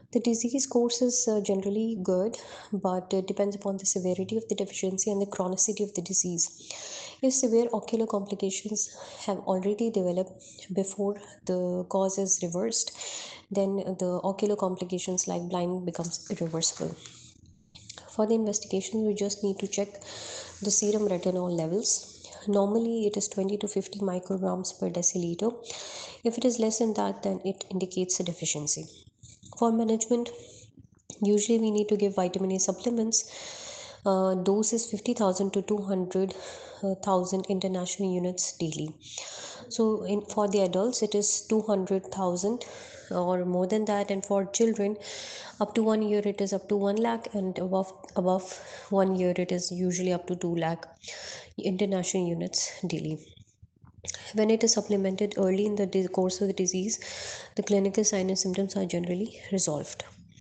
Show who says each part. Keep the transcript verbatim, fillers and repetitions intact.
Speaker 1: The disease course is uh, generally good, but it depends upon the severity of the deficiency and the chronicity of the disease. If severe ocular complications have already developed before the cause is reversed, then the ocular complications like blinding becomes irreversible. For the investigation, we just need to check the serum retinol levels. Normally, it is twenty to fifty micrograms per deciliter. If it is less than that, then it indicates a deficiency. For management, usually we need to give vitamin A supplements. Uh, dose is fifty thousand to two hundred thousand international units daily. So in for the adults it is two hundred thousand or more than that, and for children up to one year it is up to one lakh, and above above one year it is usually up to two lakh international units daily. When it is supplemented early in the course of the disease, the clinical signs and symptoms are generally resolved.